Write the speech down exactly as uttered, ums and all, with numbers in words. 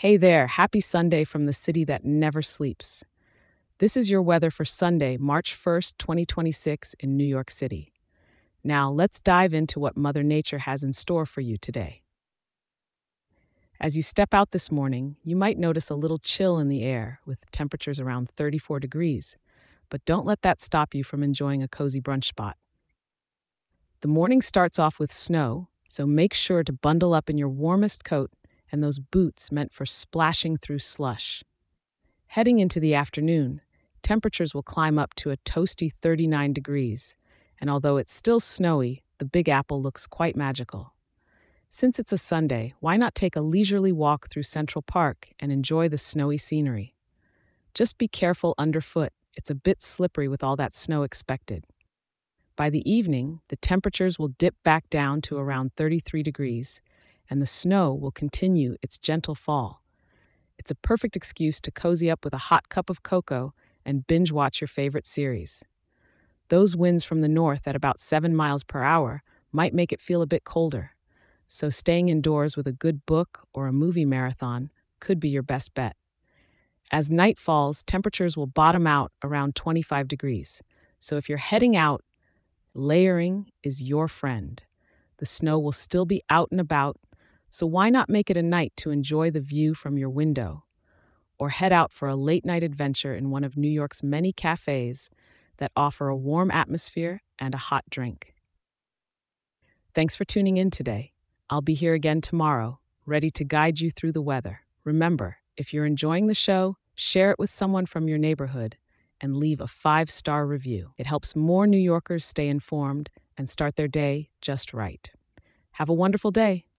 Hey there, happy Sunday from the city that never sleeps. This is your weather for Sunday, March first, twenty twenty-six, in New York City. Now, let's dive into what Mother Nature has in store for you today. As you step out this morning, you might notice a little chill in the air with temperatures around thirty-four degrees, but don't let that stop you from enjoying a cozy brunch spot. The morning starts off with snow, so make sure to bundle up in your warmest coat and those boots meant for splashing through slush. Heading into the afternoon, temperatures will climb up to a toasty thirty-nine degrees, and although it's still snowy, the Big Apple looks quite magical. Since it's a Sunday, why not take a leisurely walk through Central Park and enjoy the snowy scenery? Just be careful underfoot, it's a bit slippery with all that snow expected. By the evening, the temperatures will dip back down to around thirty-three degrees, and the snow will continue its gentle fall. It's a perfect excuse to cozy up with a hot cup of cocoa and binge watch your favorite series. Those winds from the north at about seven miles per hour might make it feel a bit colder, so staying indoors with a good book or a movie marathon could be your best bet. As night falls, temperatures will bottom out around twenty-five degrees, so if you're heading out, layering is your friend. The snow will still be out and about, so why not make it a night to enjoy the view from your window? Or head out for a late night adventure in one of New York's many cafes that offer a warm atmosphere and a hot drink. Thanks for tuning in today. I'll be here again tomorrow, ready to guide you through the weather. Remember, if you're enjoying the show, share it with someone from your neighborhood and leave a five star review. It helps more New Yorkers stay informed and start their day just right. Have a wonderful day.